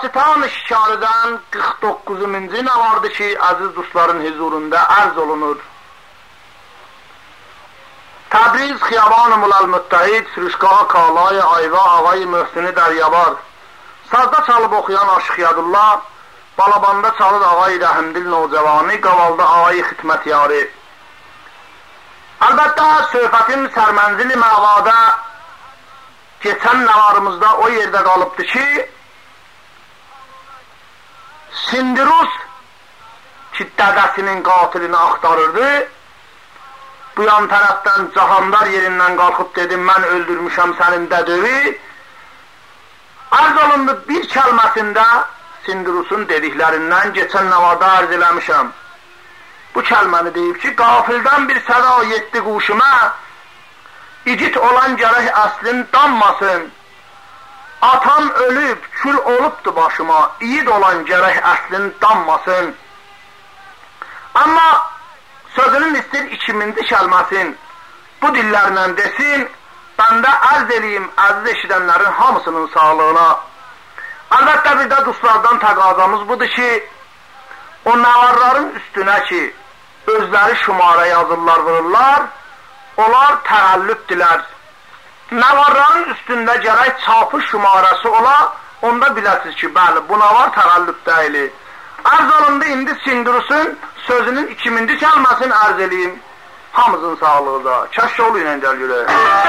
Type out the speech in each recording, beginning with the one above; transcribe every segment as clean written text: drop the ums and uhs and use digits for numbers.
Vasıtan-ı Şikarı'dan 49-cu navardı ki, aziz dostların huzurunda arz olunur. Təbriz Xiyaban-ı Mulal-Müttəhid, Sürüşqaha Kalay-ı Ayva, Ağay-ı Möhsini Dəryabar, sazda çalıb oxuyan Aşıq Yadullah, balabanda çalır Ağay-ı Rəhimdil Nocavani, qavalda Ağay-ı Xidmətyari. Əlbəttə, söhbətin sərmənzili məvada geçən navarımızda o yerdə qalıbdır ki, Sindirus ki, dədəsinin qatilini axtarırdı, bu yan tərəfdən Cahandar yerindən qalxıb dedim, mən öldürmüşəm sənin dədövi. Arz olundu bir kəlməsində Sindirusun dediklərindən geçən navarda arz eləmişəm. Bu kəlməni deyib ki, qafildən bir səda yetdi quşuma, İgit olan gərək əslin danmasın, atam ölüb, kül olubdu başıma, İyid olan gərək əslin danmasın. Amma sözünün istir 2000-ci kəlməsin, bu dillərlə desin, ben də ərz eləyim əziz eşidənlərin hamısının sağlığına. Əlbəttə bir də dostlardan təqazamız budur ki, o navarların üstünə ki, özləri şumara yazırlar, vururlar, onlar təğəllübdilər. Navarların üstündə gərək çapı şumarası ola, onda biləsiz ki, bəli, bu navar təğəllüb deyili. Arz olundu, indi Sindirusun sözünün 2000-ci kəlməsini arz eləyim. Hamımızın sağlığı da. Kəşşoğlu ilə gəl görək.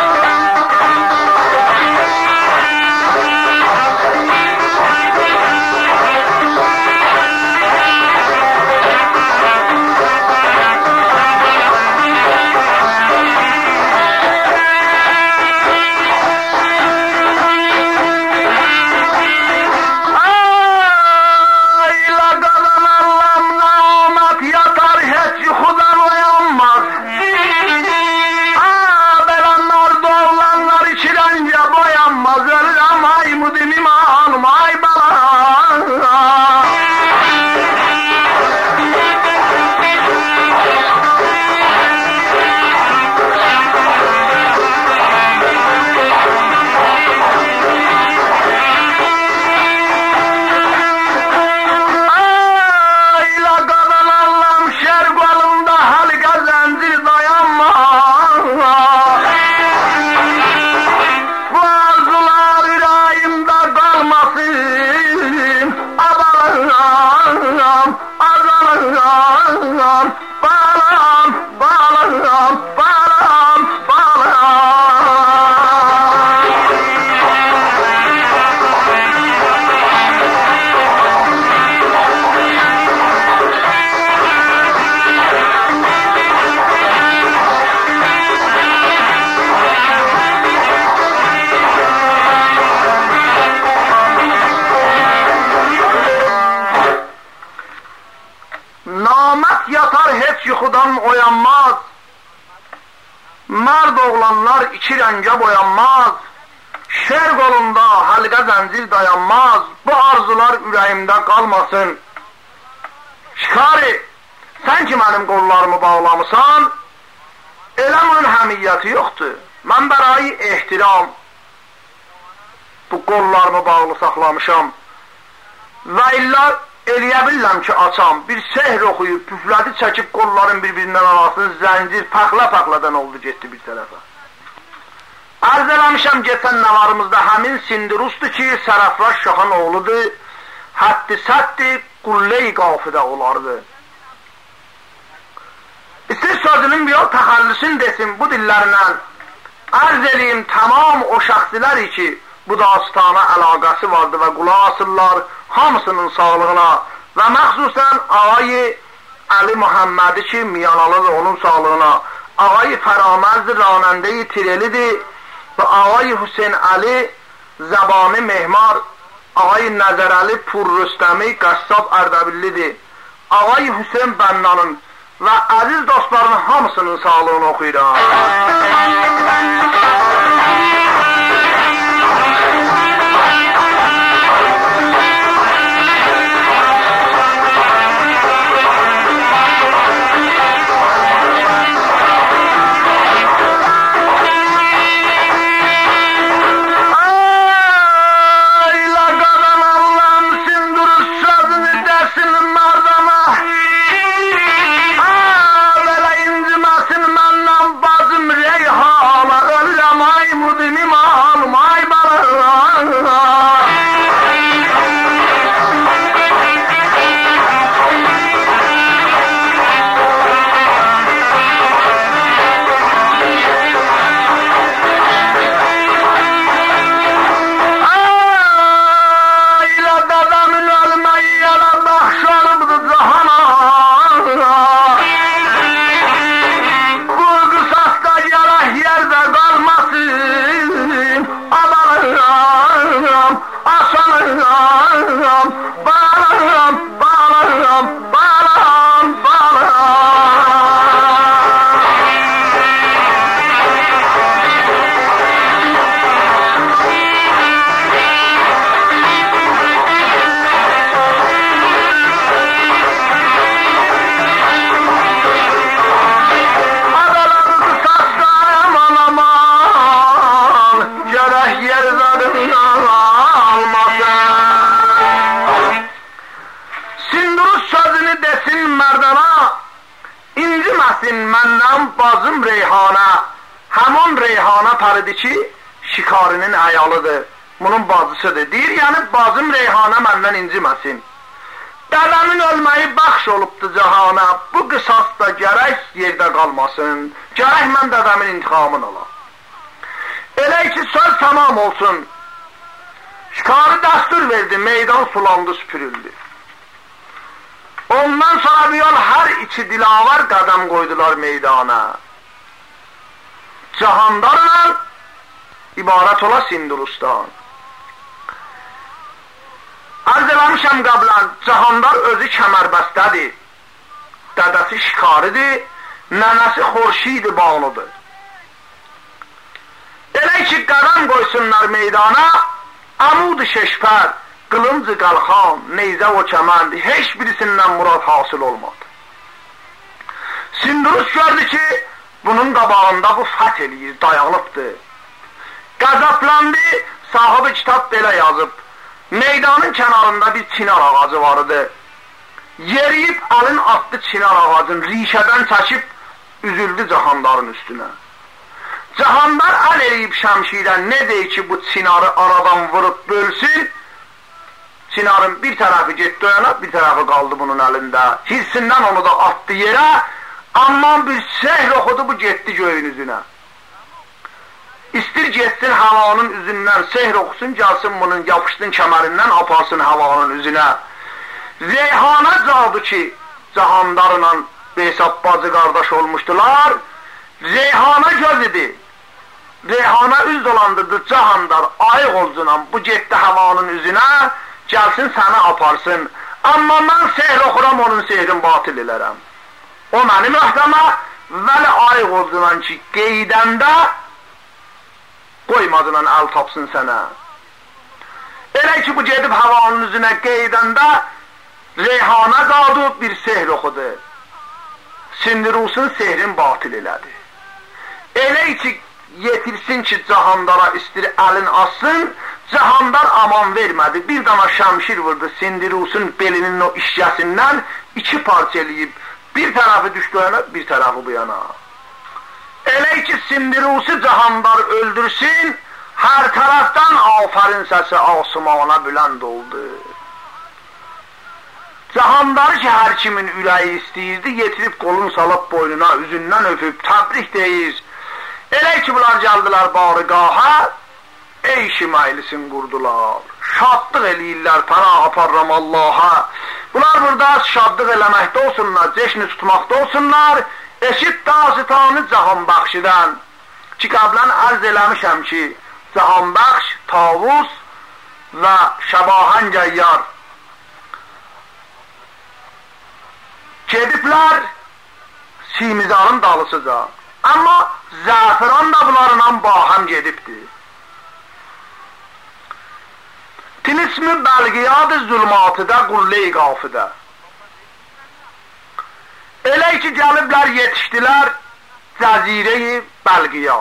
Yuxudan oyanmaz, mərd oğlanlar iki rəngə boyanmaz, şer qolunda həlqə zəncir dayanmaz, bu arzular ürəyimdə qalmasın. Şikari, sən ki mənim qollarımı bağlamısan, elə bunun həmiyyəti yoxdur. Mən bərayı ehtiram bu qollarımı bağlı saxlamışam və illa eləyə bilirəm ki, açam, bir sehr oxuyub, püflədi çəkib qolların bir-birindən arasını, zəncir paxla-paxladan oldu, getdi bir tərəfə. Arz eləmişəm geçən navarımızda həmin Sindirusdur ki, Sərəfraş Şahan oğludur, həddi-səddi qullə-i qafidə olardı. İstir sözünün bir yol təxəllüsün desin bu dillərlə, arz eləyim tamam o şəxsilər ki, bu dastana əlaqəsi vardı və qulaq asırlar hamısının sağlığına və məxsusən Ağay Əli Muhammədi ki, Miyanalıdır onun sağlığına, Ağay Fəraməzdir, Ranəndə-i Tirelidir və Ağay Hüseyin Əli Zəbani Mehmar, Ağay Nəzərəli Purrüstəmi Qəssab Ərdəbillidir, Ağay Hüseyin Bənnanın və əziz dostlarının hamısının sağlığını oxuyuram. Ayla qadan Allah'ım balam, balam, balam, balam. Məndən bacım Reyhana, həmin Reyhana parıdı ki, şikarinin əyalıdır, bunun bacısıdır. Deyir, yəni bacım Reyhana məndən inciməsin. Dədəmin ölməyi bəxş olubdur cahana, bu qısas da gərək yerdə qalmasın, gərək mən dədəmin intiqamını alam. Elə ki, söz tamam olsun, şikarı dəstur verdi, meydan sulandı, süpürüldü. Ondan sonra bir yol hər iki dilavar qədəm qoydular meydana. Cahandarla ibarət ola Sindurustan. Arz eləmişəm qəblən, Cahandar özü kəmərbəstədir. Dədəsi şikaridir, nənəsi Xorşid-i Banudur. Elə ki, qədəm qoysunlar meydana, Amud-i Şeşpər, Qılıncı qalxan, neyzə o kəməndi, heç birisindən murad hasıl olmadı. Sindurus gördü ki, bunun qabağında bu fəth eləyir, dayaqlıbdır. Qəzəbləndi, sahibi kitab belə yazıb, meydanın kənarında bir çinar ağacı vardı. Yeriyib əlin atdı çinar ağacın, rişədən çəkib, üzüldü Cahandarın üstünə. Cahandar əl eləyib şəmşirən, ne deyir ki, bu çinarı aradan vurub bölsün, çinarın bir tərəfi getdi oyana, bir tərəfi qaldı bunun əlində. Hirsindən onu da atdı yerə, amma bir sehr oxudu, bu getdi göyün üzünə. İstir getsin havanın üzündən, sehr oxusun, gəlsin bunun, yapışsın kəmərindən, aparsın havanın üzünə. Reyhana caldı ki, Cahandarla Behzad bacı qardaş olmuşdular. Reyhana göz idi. Reyhana üz dolandırdı Cahandar, ayıq olcunan, bu getdi havanın üzünə, gəlsin səni aparsın. Amma mən sehr oxuram, onun sehrin batil elərəm. O məni möhtəmə, vəli ayıq oldunan ki, qeydəndə qoymadığından əl tapsın sənə. Elə ki, bu gedib havanın üzünə qeydəndə Reyhana qaldı, bir sehr oxudu. Sindirusun sehrin batil elədi. Elə ki, yetirsin ki, Cahandara istir əlin assın, Cahandar aman vermədi, bir dana şəmşir vurdu Sindirusun belinin o işgəsindən, iki parça eləyib, bir tərəfi düşdü yana, bir tərəfi bu yana. Elə ki, Sindirusu Cahandar öldürsün, hər tərəfdən afərin səsi asmana bülənd oldu. Cahandarı ki, hər kimin ürəyi istəyirdi, yetirib qolun salıb boynuna, üzündən öpüb, təbrik deyir. Elə ki, bunlar gəldilər barıqaha, eyşi məclisin qurdular, şadlıq eləyirlər, pənah aparram Allaha. Bunlar burada şadlıq eləməkdə olsunlar, ceşni tutmaqda olsunlar, eşit dasitanı Cahanbəxşidən ki, qəblən ərz eləmişəm ki, Cahanbəxş, Tavus və Şəbahən Gəyyar gediblər Simizanın dalısıca. Amma Zəfiran da bunlarla bahəm gedibdir. Tilismi Bəlqiyadı Zülmatıda, Qullə-i Qafidə. Elə ki, gəliblər, yetişdilər Cəzirə-i Bəlqiya.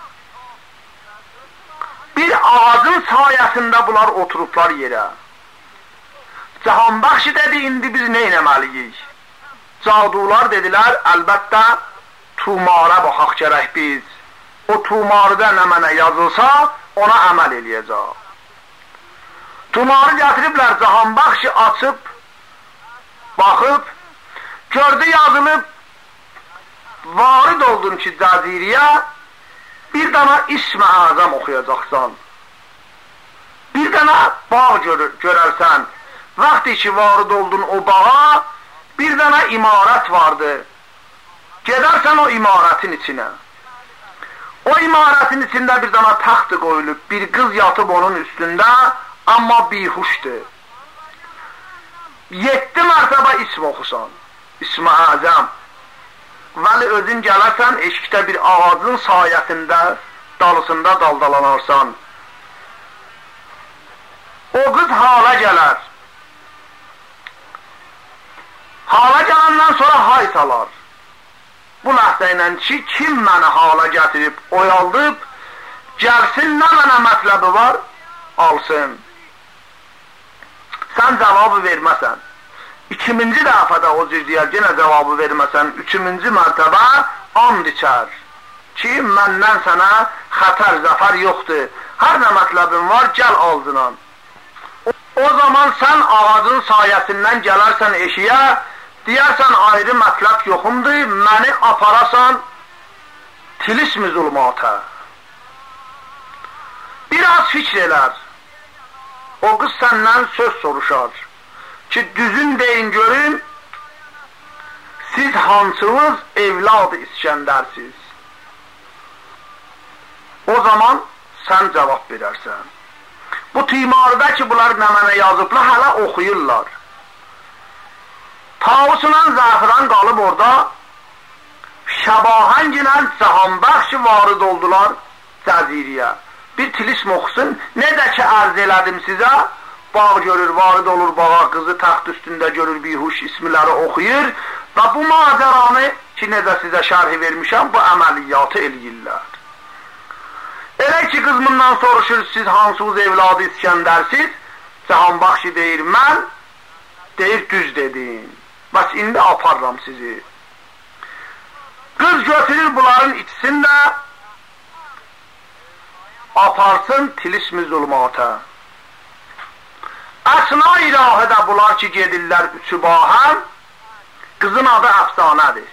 Bir ağacın sayəsində bunlar oturublar yerə. Cahanbəxşi dedi, indi biz nə eləməliyik? Cadular dedilər, əlbəttə, tumarə baxaq gərək biz. O tumarıda nə mənə yazılsa, ona əməl eləyəcək. Tumarı gətiriblər, Cahanbəxşi açıb, baxıb, gördü yazılıb, varid oldun ki, Cəziriyə, bir dana İsm-i Əzəm oxuyacaqsan. Bir dana bağ görərsən. Vaxtı ki, varid oldun o bağa, bir dana imarət vardı. Gedərsən o imarətin içinə. O imarətin içində bir dana taxtı qoyulub, bir qız yatıb onun üstündə, amma bihuşdur. 7 mərtəbə ism oxusan, İsmi Azam. Vəli özün gələrsən, eşikdə bir ağacın sayəsində, dalısında daldalanarsan. O qız hala gələr. Hala gələndən sonra hay salar. Bu ləhzə ilə ki, kim məni hala gətirib, oyaldıb, gəlsin, nə mənə mətləbi var, alsın. Sən cavabı verməsən. 2-ci dəfədə o cür deyər, yenə cavabı verməsən, 3-cü mərtəbə and içər ki, məndən sənə xətər, zəfər yoxdur. Hər nə mətləbin var, gəl aldınan. O zaman sən ağacın sayəsindən gələrsən eşiyə, deyərsən ayrı mətləb yoxumdur, məni aparasan tilismi zulmata. Biraz fikr elər. O qız səndən söz soruşar ki, düzün deyin görün, siz hansınız evladı İskəndərsiz? O zaman sən cavab verərsən. Bu timarda ki, bunlar nə mənə yazıblar, hələ oxuyurlar. Tavusla Zəfran qalıb orada, Şəbahəng ilə Cahanbəxş varid oldular Cəziriyə. Bir tilism oxusun, nə də ki ərz elədim sizə, bağ görür, varid olur bağa, qızı taxt üstündə görür, bihuş ismiləri oxuyur və bu macəranı ki, necə sizə şərhi vermişəm, bu əməliyyatı eləyirlər. Elə ki, qız bundan soruşur, siz hansınız evladı İskəndərsiz? Cahanbəxşi deyir, mən, deyir, düz dedim. Bəs indi aparram sizi. Qız götürür bunların içsində, aparsın tilismi zulmata. Əsna ilahədə bunlar ki, gedirlər üçü bahəm, qızın adı əfsanədir.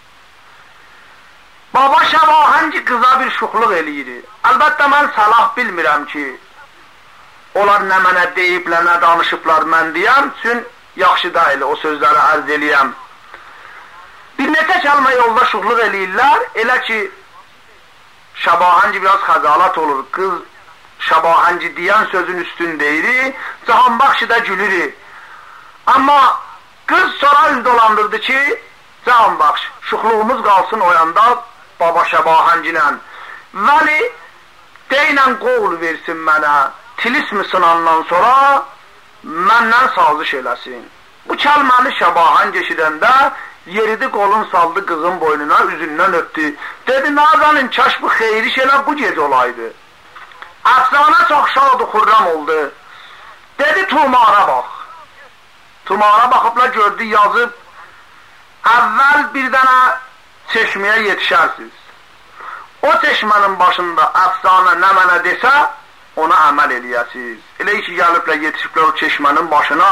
Baba Şəbahəng qıza bir şuxluq eləyir. Əlbəttə, mən səlah bilmirəm ki, onlar nə mənə deyiblər, nə danışıblar mən deyəm, üçün yaxşı deyil, o sözləri ərz eləyəm. Bir neçə kəlmə yolda şuxluq eləyirlər, elə ki, Şəbahəng biraz xəzalət olur, qız Şəbahəng deyən sözün üstün deyiri, Cahanbəxş də gülür. Amma qız sonra üz dolandırdı ki, Cahanbəxş, şuxluğumuz qalsın oyanda baba Şəbahəng ilə. Vəli, deynən qol versin mənə, tilismi sınandan sonra məndən sazış eləsin. Bu kəlməni Şəbahəng eşidəndə yeridi qolun saldı qızın boynuna, üzündən öpdü. Dedi, nazanin, kaş bu xeyri şeylə bu gec olaydı. Əfsanə çox şad-ı xurram oldu. Dedi, tumara bax. Tumara baxıbla gördü, yazıb, əvvəl bir dənə çeşməyə yetişərsiz. O çeşmənin başında əfsanə nə mənə desə, ona əməl eləyəsiz. Elə ki, gəliblə yetişiblər o çeşmənin başına.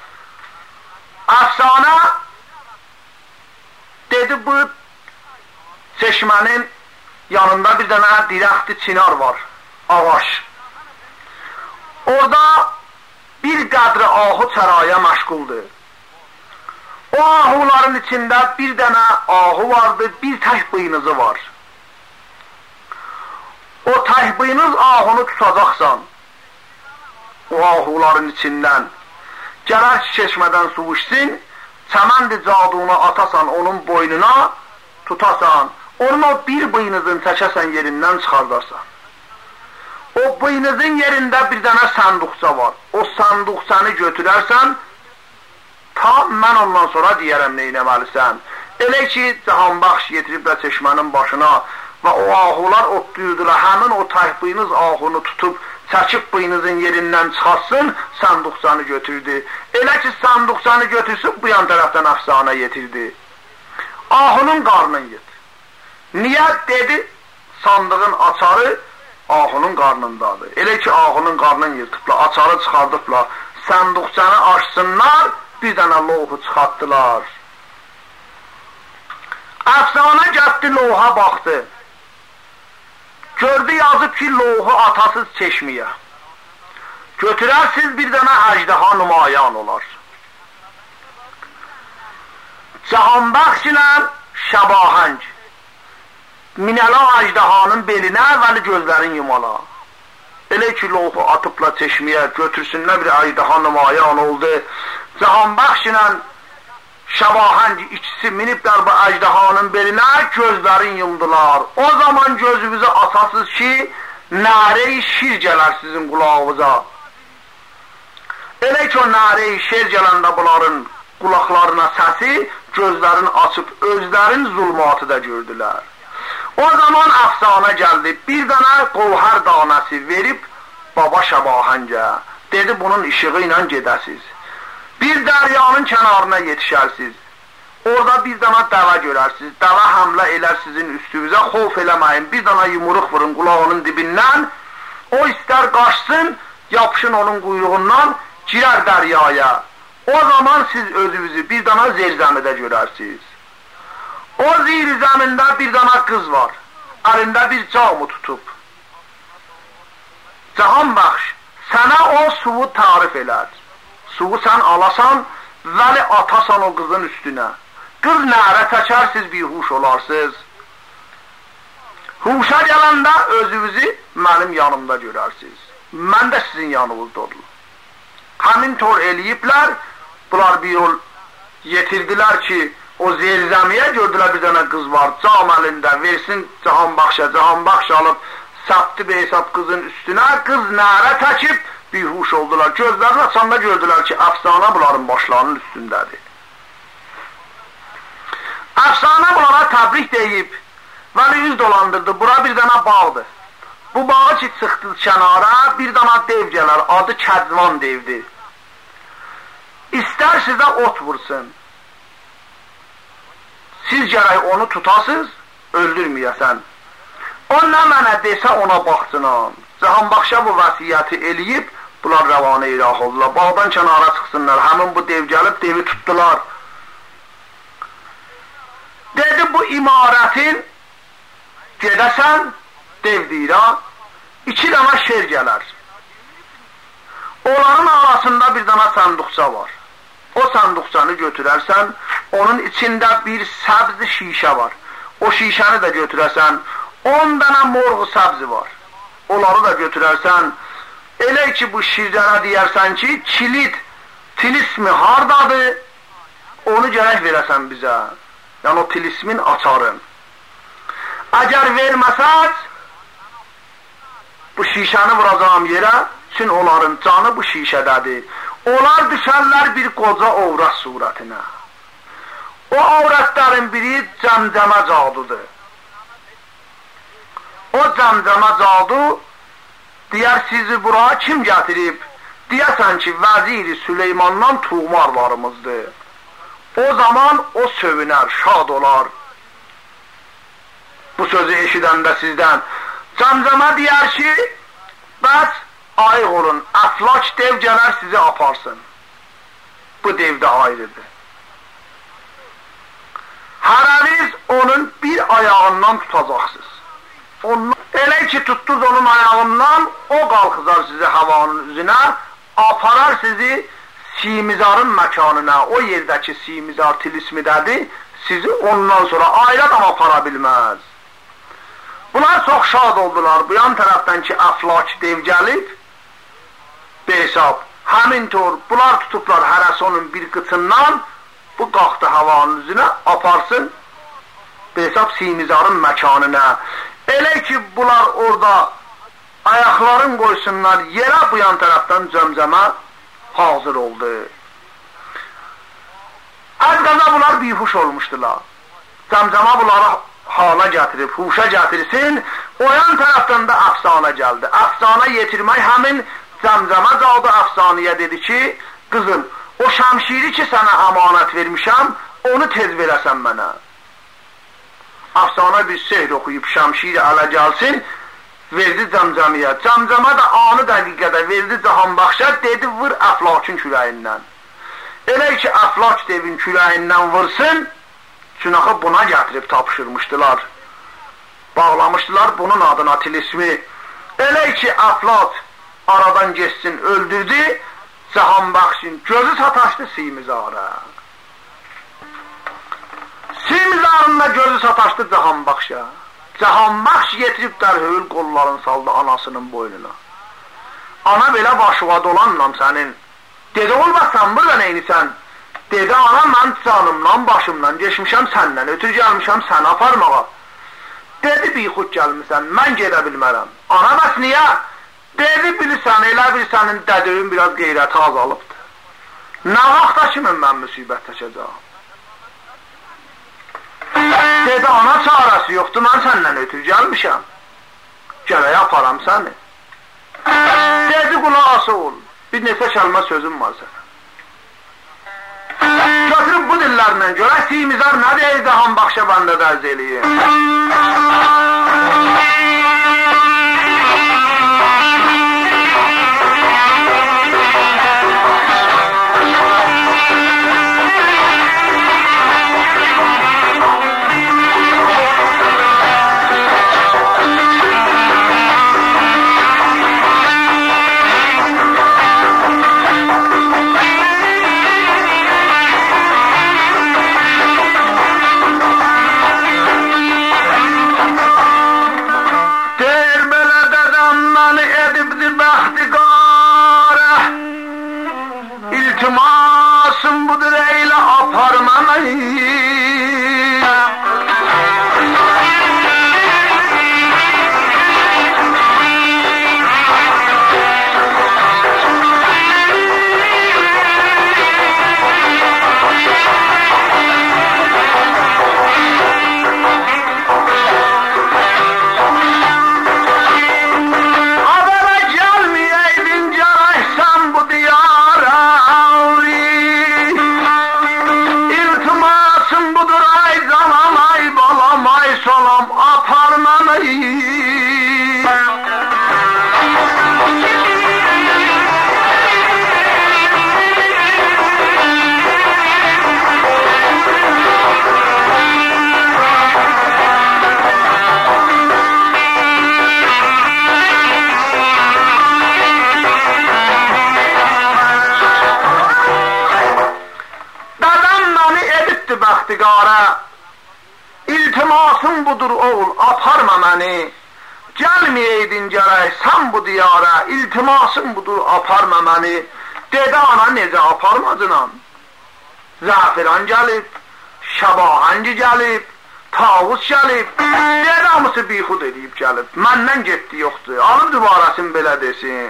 Əfsanə dedi, bu çeşmənin yanında bir dənə dirəxti çinar var, ağaç. Orada bir qədri ahu çəraya məşğuldur. O ahuların içində bir dənə ahu vardı, bir tək bıyınızı var. O tək bıyınız ahunu tutacaqsan, o ahuların içindən. Gələr ki, çeşmədən su içsin, çəməndi cadunu atasan onun boynuna, tutasan, onun o bir bıyınızın çəkəsən yerindən çıxardarsan. O bıyınızın yerində bir dənə sənduqça var. O sənduqçanı götürərsən, tam mən ondan sonra deyərəm neynəməlisən. Elə ki, Cahanbəxş getiriblər çeşmənin başına və o ahular otlayırdılar, həmin o təhbiyiniz ahunu tutub, çəkib bıyınızın yerindən çıxarsın, sənduqçanı götürdü. Elə ki, sənduqçanı götürsün, bu yan tərəfdən əfsanə yetirdi. Ahunun qarnını yet. Niyə? Dedi, sandığın açarı ahunun qarnındadır. Elə ki, ahunun qarnını yırtıblar, açarı çıxardıblar, sənduqçanı açsınlar, bir dənə loğu çıxartdılar. Əfsanə gəldi, loğa baxdı. Gördü, yazıb ki, loğu atasız çeşməyə. Götürərsiz, bir dənə əjdaha nümayan olar. Cahanbəxş ilə Şəbahəng minələ əjdahanın belinə, əvvəli gözlərin yumala. Elə ki, loğu atıbla çeşməyə, götürsünlər, bir əjdaha nümayan oldu. Cahanbaxş ilə Şabahəng ikisi miniblər bu əcdahanın belinə, gözlərin yumdular. O zaman gözünüzü asasız ki, nare-i şir gələr sizin qulağınıza. Elə ki o nare-i şir gələndə bunların qulaqlarına səsi, gözlərini açıb özlərin zulmatı da gördülər. O zaman əfsanə gəldi, bir dənə qovhər danəsi verib baba Şabahəngə. Dedi, bunun işığı ilə gedəsiz. Bir dəryanın kənarına yetişərsiniz. Orada bir dana dəvə görərsiniz. Dəvə həmlə elər sizin üstünüzə, xof eləməyin. Bir dana yumruq vurun qulağının dibindən. O istər qaçsın, yapışın onun quyruğundan, girər dəryaya. O zaman siz özünüzü bir dana zirzəmidə görərsiniz. O zirzəmində bir dana qız var. Əlində bir camı tutub. Cahanbaxş, sənə o suvu tarif elər. Suvu sən alasan, vəli atasan o qızın üstünə. Qız nərə çəkər, siz bihuş olarsınız. Huşa gələndə özünüzü mənim yanımda görərsiniz. Mən də sizin yanınızda olum. Həmin tor eləyiblər, bunlar bir yol yetirdilər ki, o zirzəmiyə gördülər bir dənə qız var, cam əlində, versin Cahanbaxşa, Cahanbaxş alıb, səpti beysab qızın üstünə, qız nərə çəkib, bihuş oldular. Gözlərini açanda gördülər ki, əfsanə bunların başlarının üstündədir. Əfsanə bunlara təbrik deyib, vəli üz dolandırdı, bura bir dənə bağdır. Bu bağı ki, çıxdı kənara, bir dənə dev gələr, adı Kədvan devdir. İstər sizə ot vursun. Siz gərək onu tutasınız, öldürməyəsən. O nə mənə desə ona baxsınam. Cahanbaxşa bu vəsiyyəti eləyib, bunlar rəvanə iraq oldular. Bağdan kənara çıxsınlar, həmin bu dev gəlib, devi tutdular. Dedi, bu imarətin gedəsən, dev deyirə, 2 dənə şer gələr. Onların arasında bir dənə sanduqca var. O sanduqcanı götürərsən, onun içində bir səbzi şişə var. O şişəni də götürərsən, 10 dənə morğu səbzi var. Onları da götürərsən, elə ki bu şircənə deyərsən ki, kilit, tilismi hardadır, onu gərək verəsən bizə. Yəni o tilismin açarın. Əgər verməsəz, bu şişəni vuracağım yerə, çünki onların canı bu şişədədir. Onlar düşərlər bir qoca ovrət surətinə. O ovrətlərin biri cəmcəmə cadudur. O cəmcəmə cadu deyər, sizi bura kim gətirib? Deyəsən ki, vəziri Süleymandan tuğmarlarımızdır. O zaman o sövünər, şad olar. Bu sözü eşidəndə sizdən. Cəmcəmə deyər ki, bəs ayıq olun, əflaç dev gələr sizi aparsın. Bu dev də ayrıdır. Hərəniz onun bir ayağından tutacaqsınız. Elə ki tutdunuz onun ayağından, o qalxızar sizi havanın üzünə, aparar sizi Simizarın məkanına, o yerdəki Simizar tilismidədir, sizi ondan sonra ayrı adam apara bilməz. Bunlar çox şad oldular. Bu yan tərəfdən ki, əflaç dev gəlib, Beysab, həmin tor, bunlar tutublar hərəsi onun bir qıçından, bu qalxdı havanın üzünə, aparsın Beysab Simizarın məkanına. Elə ki, bunlar orada ayaqların qoysunlar yerə, bu yan tərəfdən cəmcəmə hazır oldu. Az qaza bunlar bihuş olmuşdular. Cəmcəmə bunları hala gətirib, huşa gətirsin, o yan tərəfdən də əfsanə gəldi. Əfsanə yetirmək həmin cəmcəmə cadı əfsanəyə dedi ki, qızım, o şəmşiri ki sənə əmanət vermişəm, onu tez verəsən mənə. Əfsanə bir sehr oxuyub şəmşiri ələ gəlsin, verdi cəmcəmiyə. Cəmcəmə də anı dəqiqədə verdi Cahanbaxşa, dedi vur əflaçın küləyindən. Elə ki əflaç devin küləyindən vursun, çünki buna gətirib tapışırmışdılar. Bağlamışdılar bunun adına tilismi. Elə ki əflaç aradan geçsin öldürdü, Cahanbaxşın gözü sataşdı Simizara. Simizarın da gözü sataşdı Cahanbaxşa. Cahanbaxş getirib dərhöyül qollarını saldı anasının boynuna. Ana belə başıva dolanlam sənin, Dedi, olmazsan burada neynisən? Dedi, ana, mən canımdan, başımdan geçmişəm səndən, ötür gəlmişəm səni aparmağa. Dedi, bixud gəlmişsən, mən gedə bilmərəm. Ana, bəs niyə? Dedi, bilirsən, elə bir sənin dədövün biraz qeyrəti azalıbdır. Nə vaxta kimin mən müsibət çəkəcəm? Dedi, ana, çarəsi yoxdur, mən səndən ötür gəlmişəm. Gərək aparam səni. Dedi, qulaq ol, bir neçə kəlmə sözüm var sənə. Götürüb bu dillərlə görə Simizar nə deyirdi, Hambaxşəbəndə dərz eləyir. İltimasım budur eyle aparmamayı. Bəxtiqara, iltimasın budur oğul, aparma məni. Gəlməyeydin gərək sən bu diyara, iltimasın budur, aparma məni. Dedi, ana, necə aparmadınam? Zəfiran gəlib, Şəbahangi gəlib, Tavus gəlib. Dedi, hamısı bixud edib gəlib. Məndən getdi, yoxdur. Alıb dübarəsini belə desin.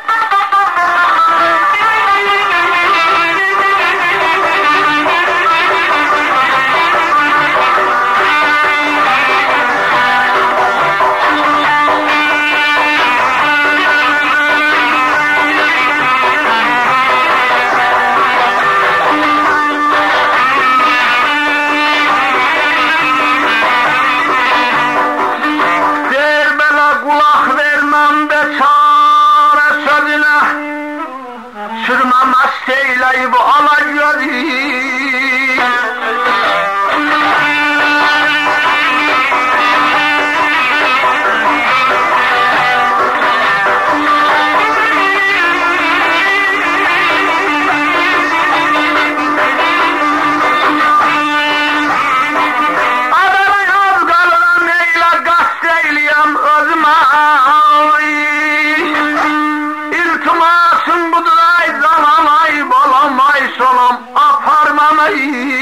Seyleyip alacağız. Adamı yaz kalınan neyle gazeteliyem özüme. İltimasın budur ay zaman ay balam ay solam aparmamayı.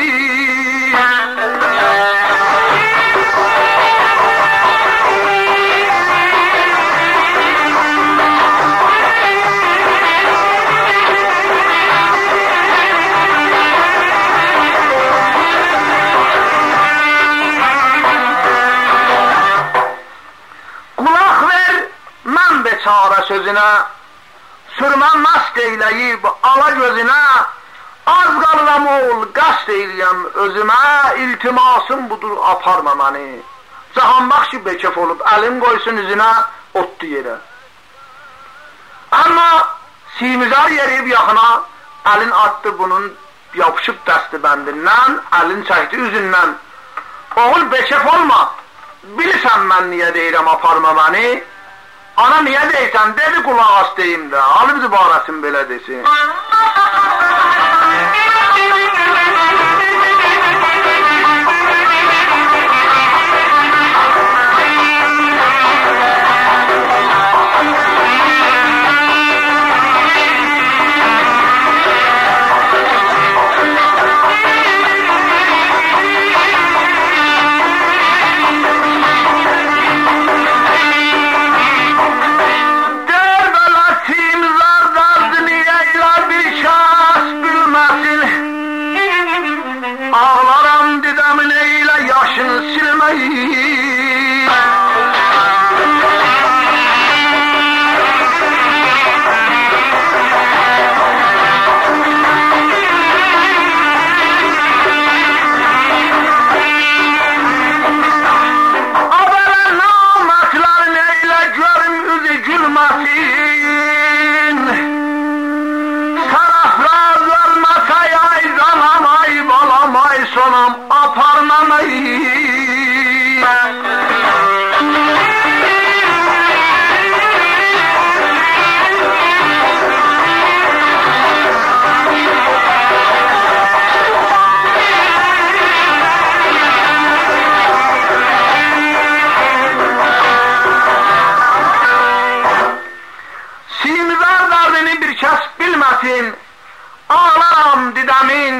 Kulak ver mən beçara sözüne. Sürmən məst eyləyib ala gözünə, az qalıram oğul, qast eyləyəm özümə, iltimasım budur, aparma məni. Cahanbaxşı bekef olub, əlim qoysun üzünə, otdu yerə. Amma Simizar yerib yaxına, əlin atdı bunun, yapışıb dəsti bəndindən, əlin çəkdi üzündən. Oğul, bekef olma, bilirsən mən niyə deyirəm, aparma məni. Ana, niyə deysən? Dedi, qulaq as deyim də. Alıb dübarəsini belə desin.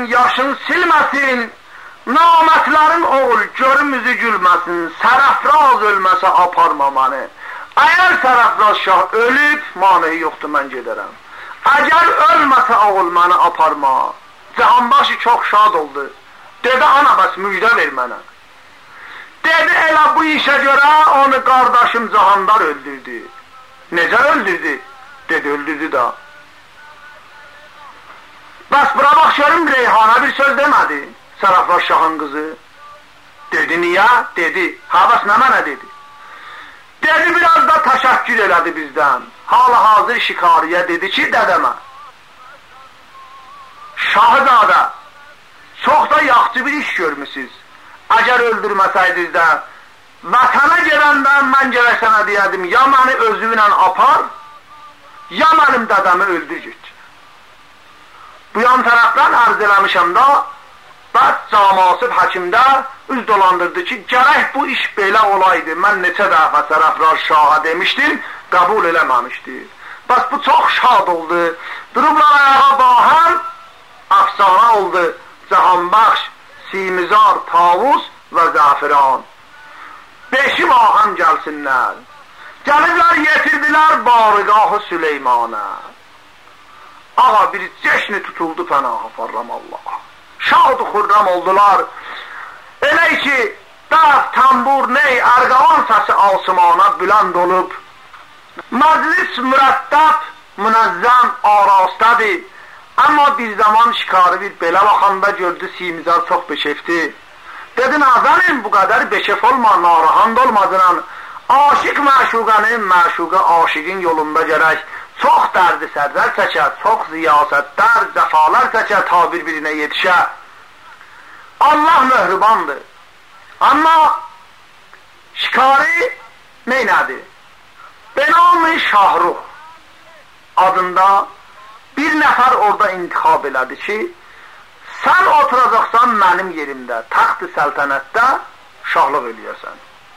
gözünün yaşını silmesin, nametlerin oğul görüm yüzü gülmesin, Sərafraz ölməsə aparmamanı. Eğer Sərafraz şah ölüb, maneyi yoktur, mən gedərəm. Eğer ölməsə oğul məni aparma. Cahanbaşı çok şad oldu. Dedi, ana bəs müjdə ver mənə. Dedi, elə bu işe göre onu kardeşim Cahandar öldürdü. Necə öldürdü? Dedi, öldürdü da. Bəs bura bax görüm, Reyhana bir söz demedi. Sərafraz şahın kızı. Dedi, niye? Dedi, ha bəs nə mənə dedi. Dedi, biraz da təşəkkür elədi bizden. Hal-hazır şikariye dedi ki, dədəmə. Şahzadə, çox da yaxşı bir iş görmüşsünüz. Eğer öldürməsəydiniz də, vətənə gedəndə mən gərək sənə deyədim, ya məni özüylə apar, ya mənim dədəmi öldür git. Bu yan tərəfdən ərz eləmişəm da, bəs Camasib həkimdə üz dolandırdı ki, gərək bu iş belə olaydı. Mən neçə dəfə Sərafraz şaha demişdim, qəbul eləməmişdi. Bəs bu çox şad oldu. Durublar ayağa bahar, əfsana oldu. Cahanbaxş, Simizar, Tavus və Zəfiran. Beşi vaham gəlsinlər. Gəliblər, yetirdilər barigahı Süleymana. Ağa bir ceşni tutuldu pənaha farramallah. Şad-ı xurram oldular. Elə ki, dəf, tambur, ney, ərqavan səsi asımana bülənd olub. Məclis mürəttəb, münəzzəm, arastədir. Ama bir zaman şikarı bir belə baxanda gördü Simizar çox beşefti. Dedi, nazanin bu kadar beşef olma, narahand olmadın. Aşık məşuqanın, məşuqa aşıqın yolunda gərək çox dərdi sərdər çəkər, çox ziyasətlər, cəfalar çəkər, ta bir-birinə yetişər. Allah möhribandır. Ama şikari neynədir? Benam-ı Şahruh adında bir nəfər orada intixab elədi ki, sən oturacaqsan mənim yerimdə, taxt-ı səltənətdə şahlıq eləyəsən.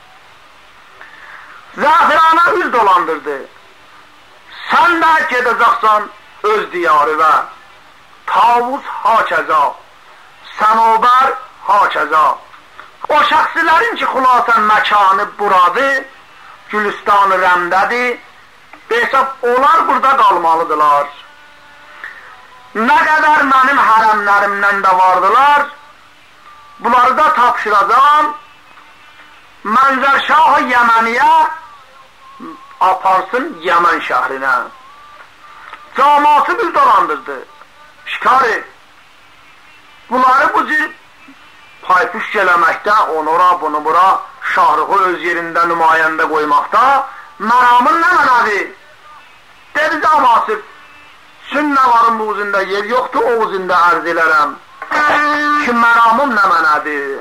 Zəfirana üz dolandırdı. Sən də gedəcəksən öz diyarı və Tavus hakəza, Sənobər hakəza. O şəxsilərin ki, xülasən məkanı buradır, Gülüstan-ı Rəmdədir, hesab onlar burada qalmalıdırlar. Nə qədər mənim hərəmlərimdən də vardılar, bunları da tapşıracam, Mənzərşah-ı Yəməniyə aparsın Yəmən şəhrinə. Caması bir dolandırdı, şikari. Bunları bu cür paypuş gələməkdə, onura, bunu bura, Şahruhu öz yerində nümayəndə qoymaqda, məramın nə mənədir? Dedi Caması, sünnəvarın bu uzunda yer yoxdur, o uzunda ərz elərəm ki, məramım nə mənədir?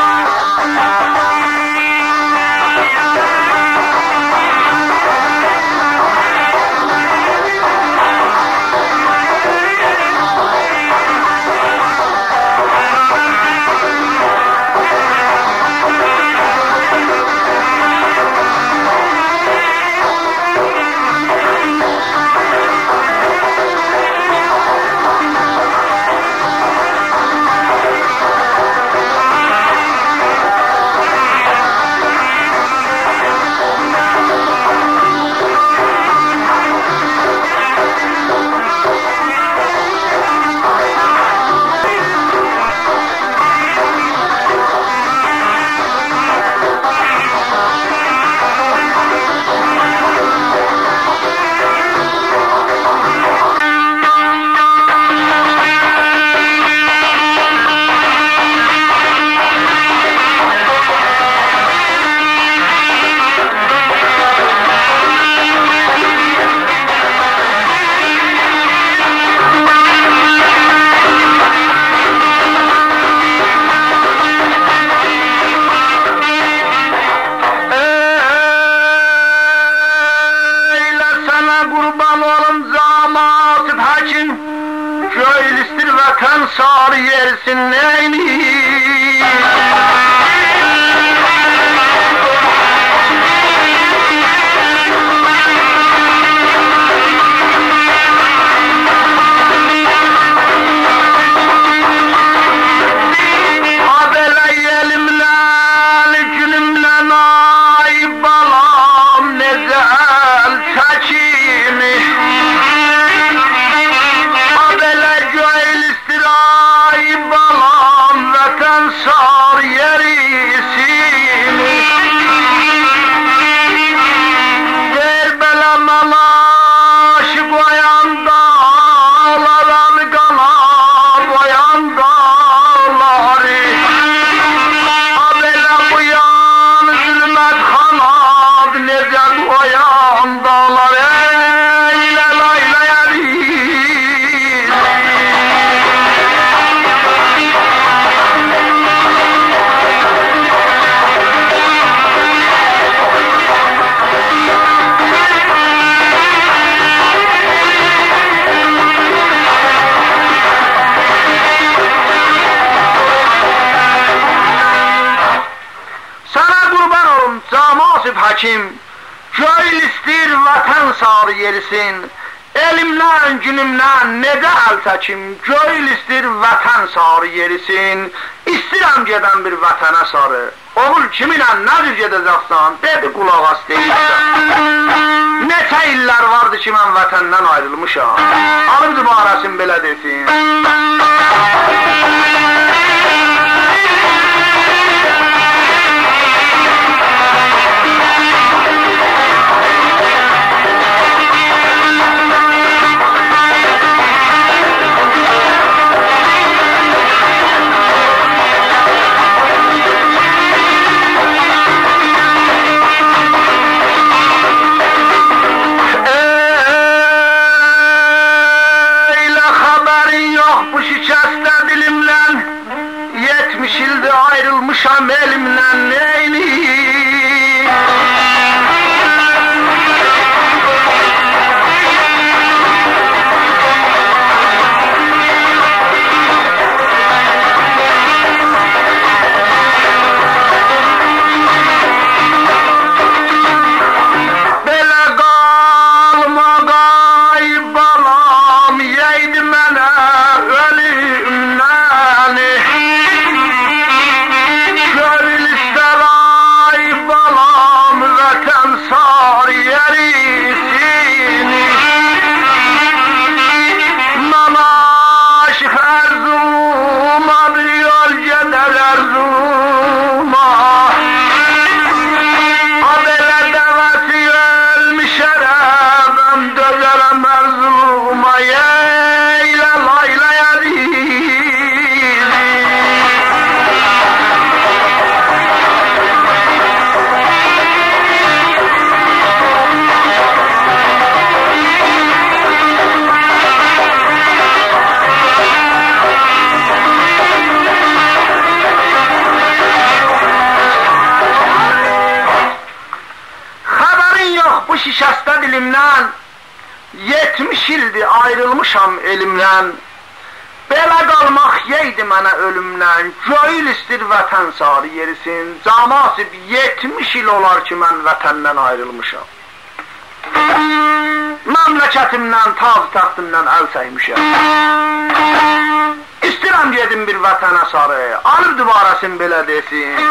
Sar yersin neyni camasib hakim, göy istir vatan sarı yerisin. Elimden günümden ne de el çəkim, göy istir vatan sarı yerisin. İstirəm gedən bir vətənə sarı. Oğul kiminlə nədir gedəcəksən, dedi qulaq as deyirsən. Neçə illər vardı ki mən vətəndən ayrılmışam, alıbdı barəsin belə desin. Ayrılmışam elimden neyli. Bele kalma gay balam, yeydi mene ölümden. Şikəstə dilimdən 70 ildir ayrılmışam elimdən. Belə qalmaq yeydi mənə ölümdən. Göyül istir vətən sarı yerisin. Camasib 70 il olar ki mən vətəndən ayrılmışam. Məmləkətimdən, taz taxtımdan əl çəkmişəm. İstirəm gedim bir vətənə sarı, alıbdı barəsin belə desin.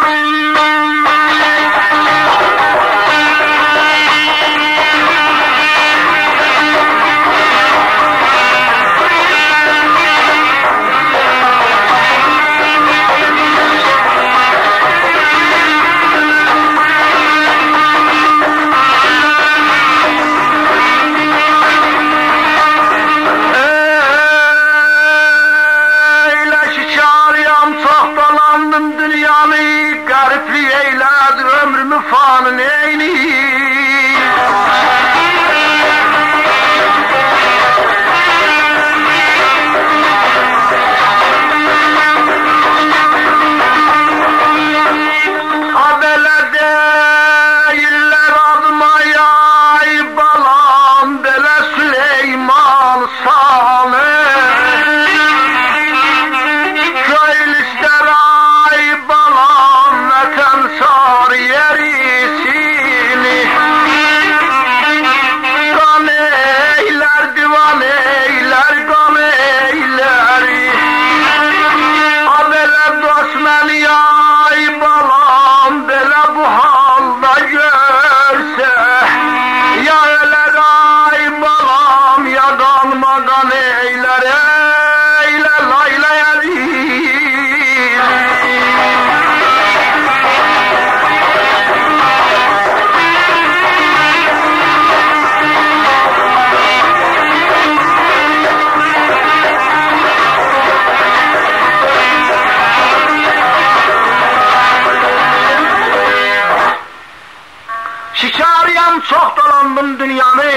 Çox dolandım dünyanı,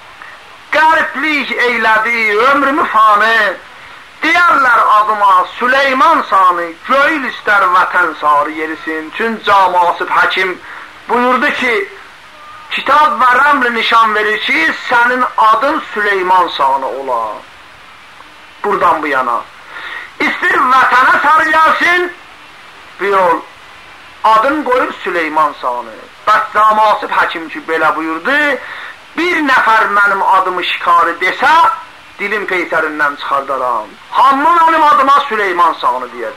qəriblik eylədi ömrümü fanı. Deyərlər adıma Süleyman sanı, göyül istər vətən sarı yerisin. Çün camasib hakim buyurdu ki, kitab və rəmli nişan verir ki, sənin adın Süleyman sanı ola. Buradan bu yana. İstir vətənə sarı gəlsin, bir yol adın qoyur Süleyman Sani. Bəs Həkim ki belə buyurdu, bir nəfər mənim adımı şikarı desə, dilim peysərindən çıxardaram. Hamı mənim adıma Süleyman Sani deyər.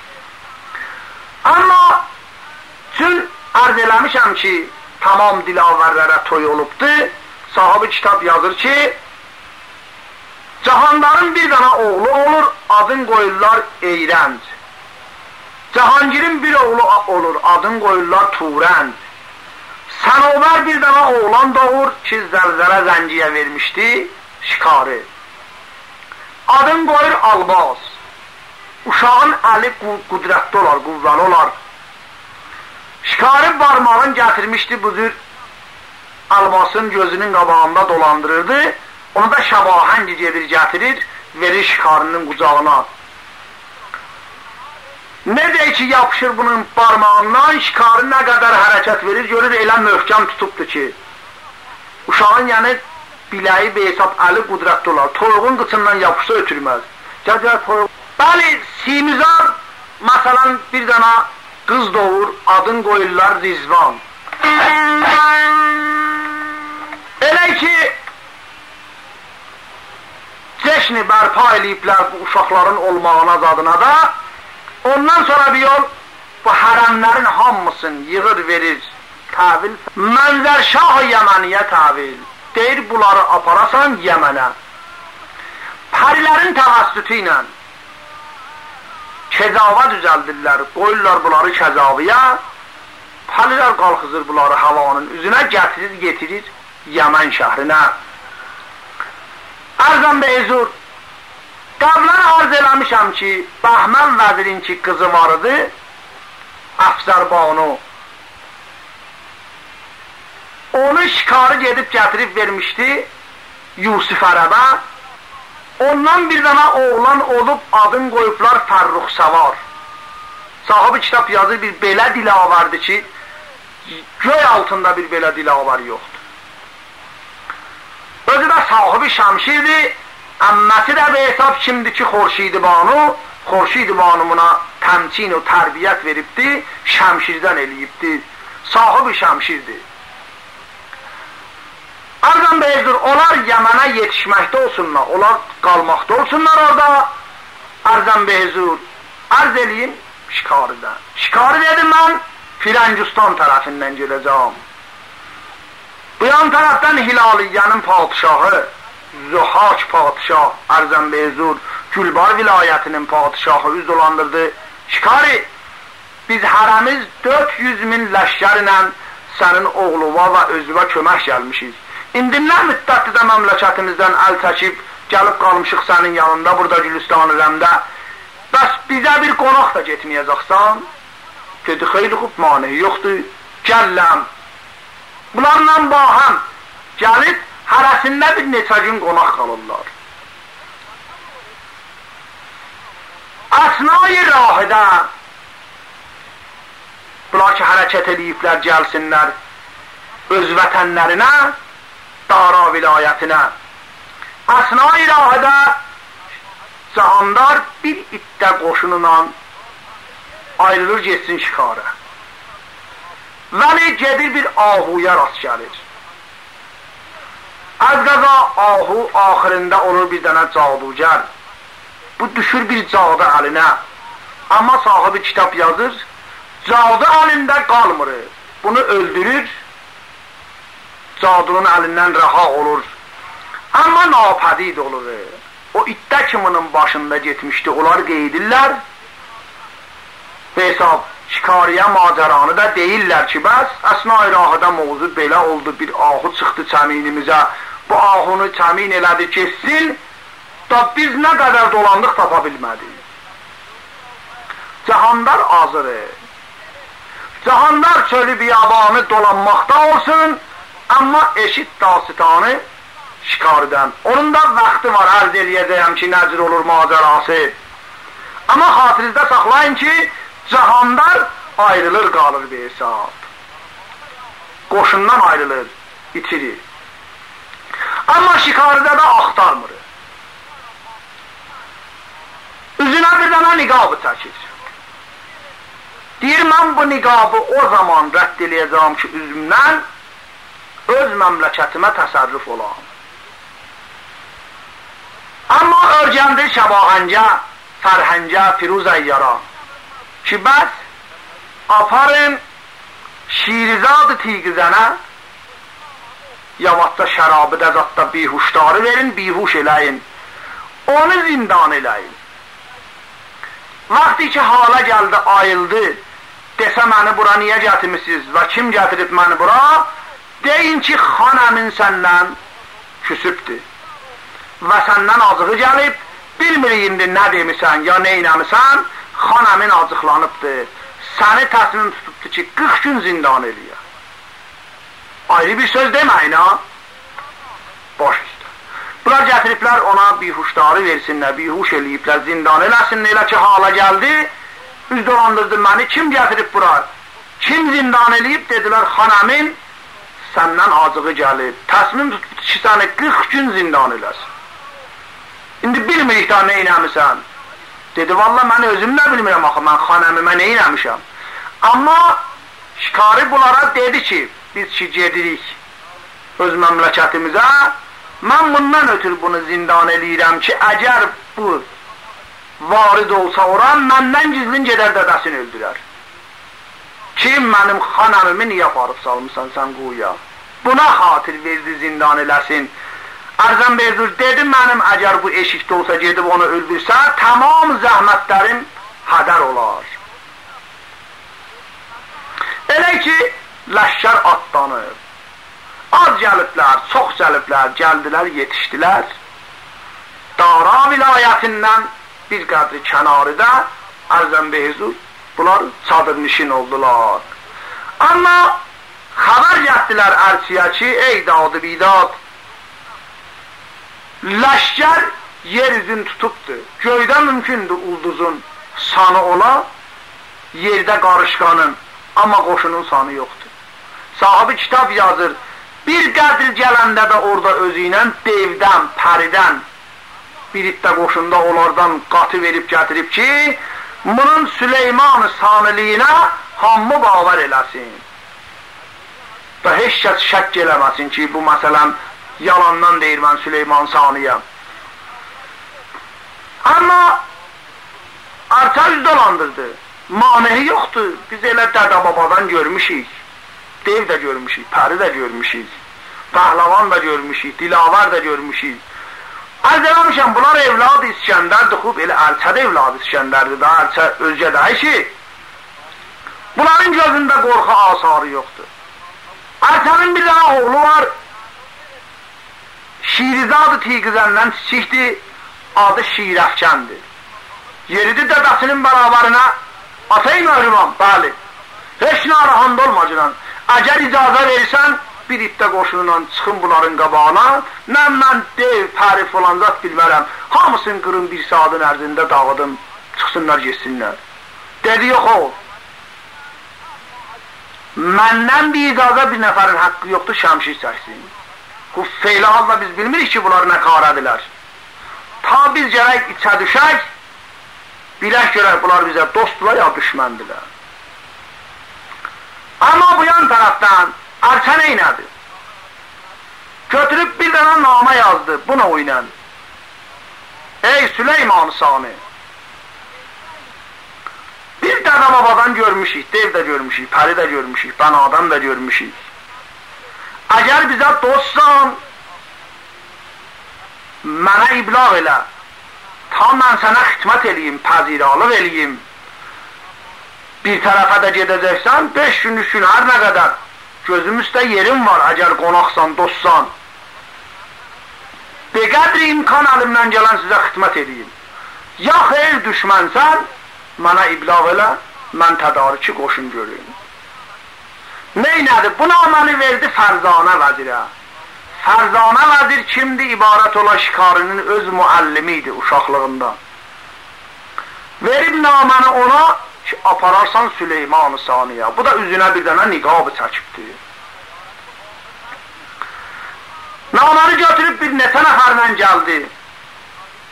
Amma üçün arz eləmişəm ki, tamam dilavərlərə toy olubdur. Sahibi kitab yazır ki, Cahandarın bir dana oğlu olur, adın qoyurlar Eyrənd. Cahangirin bir oğlu olur, adın qoyurlar Turənd. Sənovər bir dana oğlan doğur ki, zəlzələ zənciyə vermişdi şikarı. Adın qoyur Albaz. Uşağın əli qudrətli olar, quvvəli olar. Şikarı barmağın gətirmişdi bu cür Albasın gözünün qabağında dolandırırdı. Onu da şabahəngi gedir gətirir, verir şikarının qucağına. Necə ki yapışır bunun barmağından, şikarı nə qədər hərəkət verir, görür elə möhkəm tutubdur ki, uşağın yəni biləyi hesab əli qudrətli olar. Toyuğun qıçından yapışsa ötürməz. Bəli, Simizar məsələn bir dana qız doğur, adın qoyurlar Rizvan. Elə ki ceşni bərpa eləyiblər bu uşaqların olmağına zadına da, ondan sonra bir yol bu hərəmlərin hamısını yığır verir tavil. Mənzər Şah-ı Yəməniyə tavil. Deyir bunları aparasan Yəmənə. Pərilərin təvəssütü ilə kezava düzəldirlər, qoyurlar bunları kezaviyə. Pərilər qalxızır bunları havanın üzünə, getirir Yəmən şəhrinə. Ərzən beyzur, qəblən arz eləmişəm ki, Bəhmən vəzirin ki qızı vardı, Əfzərbanu. Onu şikarı gedib gətirib vermişdi Yusuf Ərəbə. Ondan bir dana oğlan olub adın qoyublar Fərrux Səvar. Sahibi kitab yazır, bir belə dilavardı ki, göy altında bir belə dilavar yoxdur. Özü də sahibi Şəmşirdir, əmməsi də bir hesab kimdir ki, Xorşid-i Banu. Xorşid-i Banu buna təmkin o tərbiyyət veribdir, Şəmşirdən eləyibdir. Sahibi Şəmşirdir. Arzan beyzdir, onlar Yəmənə yetişməkdə olsunlar, onlar qalmaqda olsunlar orada. Arzan beyzdir, arz eləyim şikarıdan. Şikarı dedim mən, Firəngüstan tərəfindən geləcəm. Bu yan tərəfdən Hilaliyyənin padişahı, Zühaç padişah, Arzan beyzdir, Gülbar vilayətinin padişahı üz dolandırdı. Şikari, biz hərəmiz 400 min ləşkərlə sənin oğluva və özüvə kömək gəlmişiz. İndi nə müddətdir də məmləkətimizdən əl çəkib, gəlib qalmışıq sənin yanında, burada Gülüstan-ı Rəmdə. Bəs bizə bir qonaq da getməyəcəksən? Dedi, xeyli xub manehi yoxdur, gəlləm. Bunlarla bahəm gəlib, hərəsində bir neçə gün qonaq qalırlar. Əsnai rahidə, bunlar ki, hərəkət ediblər, gəlsinlər öz vətənlərinə, Dara vilayətinə. Əsnai rahidə Cahandar bir iddə qoşununla ayrılır, getsin şikarə. Vəli gedir bir ahuya rast gəlir. Əzqəza ahu axirində olur bir dənə cadugər. Bu düşür bir cadı əlinə. Amma sahibi kitab yazır, cadı əlində qalmır. Bunu öldürür, cadunun əlindən rəha olur. Amma napədid olur. O iddə kiminin başında getmişdi, onlar qeydirlər. Hesab, şikariyə macəranı da deyirlər ki, bəs əsnai rahidə mövzu belə oldu, bir ahu çıxdı çəminimizə, bu ahunu çəmin elədi, kessin, da biz nə qədər dolandıq tapa bilmədik. Cahandar azırı. Cahandar çölü biyabanı dolanmaqda olsun, amma eşit dasitanı şikardən. Onun da vaxtı var, ərz eləyəcəyəm ki, nəcr olur macərası. Amma xatirinizdə saxlayın ki, Cahandar ayrılır, qalır bir hesab. Qoşundan ayrılır, itirir. Amma şikarıda da axtarmır. Üzünə bir dənə niqabı çəkir. Deyir, mən bu niqabı o zaman rədd eləyəcəm ki, üzümdən öz məmləkətimə təsərrüf olam. Amma örgəndir Şəbahəngə, Fərhəngə, Firuzəyyara ki, bəs aparın Şirizad-ı Tiqizənə yavadda şərabı dəzatda bihuşdarı verin, bihuş eləyin. Onu zindan eləyin. Vaxtı ki, hala gəldi, ayıldı, desə məni bura niyə gətirmişsiniz və kim gətirib məni bura? Deyin ki, xanəmin səndən küsübdür və səndən acığı gəlib, bilmirik indi nə demisən ya nə eləmisən, xanəmin acıqlanıbdır, səni təsmin tutubdur ki, 40 gün zindan eləyər. Ayrı bir söz deməyin ha, boş üstə. Bunlar gətiriblər ona bihuşdarı versinlər, bihuş eləyiblər, zindan eləsinlər, elə ki, hala gəldi, üz dolandırdı məni, kim gətirib bura? Kim zindan eləyib? Dedilər, xanəmin səndən acığı gəlib, təsmin tutubdur ki, səni 40 gün zindan eləsin. İndi bilmirik da nə eləmişsən. Dedi, valla mən özüm nə bilmirəm axı, mən xanəmimə nə eləmişəm. Amma şikari bunlara dedi ki, biz ki gedirik öz məmləkətimizə, mən bundan ötürü bunu zindan eləyirəm ki, əgər bu varid olsa oran, məndən gizlin gedər dədəsini öldürər. Kim mənim xanəmimi niyə aparıb salmışsan sən quyuya? Buna xatir verdi zindan eləsin. Ərzən Beyzur dedi, mənim əgər bu eşikdə olsa gedib onu öldürsə, tamam zəhmətlərim hədər olar. Elə ki, ləşkər atlanıb. Az gəliblər, çox gəliblər, gəldilər, yetişdilər. Dara vilayətindən bir qədri kənarıda Ərzən Beyzur, bunlar çadırnişin oldular. Amma xəbər getdilər ərçiyə ki, ey dadı bidad, ləşkər yer üzün tutubdur. Göydə mümkündür ulduzun sanı ola, yerdə qarışqanın, amma qoşunun sanı yoxdur. Sahibi kitab yazır, bir qədr gələndə də orada özü ilə devdən, pəridən, bir itdə qoşunda onlardan qatı verib gətirib ki, bunun Süleyman-ı saniliyinə hamı bavar eləsin. Və heç kəs şək eləməsin ki, bu məsələm yalandan deyir mən Süleyman Saniyə. Amma arta üz dolandırdı. Manehi yoxdur. Biz elə dədə babadan görmüşük. Dev də görmüşük, pəri də görmüşük. Pəhləvan da görmüşük, dilavar da görmüşük. Arz eləmişəm, bunlar evlad İskəndərdir, xub elə ərçədə evlad İskəndərdir, da ərçə özgədə ki, bunların gözündə qorxu asarı yoxdur. Ərçənin bir daha oğlu var, Şirizad-ı Tiqizəndən çiçikdir, adı Şirəfkəndir. Yeridir dədəsinin bərabərinə, atayım öhrüman, bəli. Heç narahand olma cinan. Əgər icazə verirsən, bir itdə qoşununla çıxın bunların qabağına, mən dev, pəri falan zat bilmərəm, hamısını qırın bir saatın ərzində dağıdım, çıxsınlar, geçsinlər. Dedi, yox o. Məndən bir icazə bir nəfərin haqqı yoxdur, şəmşir çəksin. Bu feyli halda biz bilmirik ki, bunlar nə qarədilər. Ta biz gərək içə düşək, bilək görək bunlar bizə dostdular ya düşməndilər. Amma bu yan tərəfdən Ərçə neynədir? Götürüb bir dənə namə yazdı, buna oynən. Ey Süleyman Sani, bir dədə babadan görmüşük, dev də görmüşük, pəri də görmüşük, ben adam da görmüşük. Əgər bizə dostsan, mənə iblag elə, ta mən sənə xidmət eləyim, pəziralıq eləyim. Bir tərəfə də gedəcəksən, 5 gün, 3 gün, hər nə qədər gözümüzdə yerim var, əgər qonaqsan, dostsan. Beqədri imkan əlimdən gələn sizə xidmət eləyim. Ya xeyr düşmənsən, mənə iblag elə, mən tədariki qoşun göreyim. Neynədir? Bu naməni verdi Fərzanə vəzirə. Fərzanə vəzir kimdir? İbarət ola şikarının öz müəllimi idi uşaqlığında. Verib naməni ona ki, apararsan Süleyman-ı Saniyə. Bu da üzünə bir dənə niqabı çəkibdir. Naməni götürüb bir neçə nəfərlə gəldi.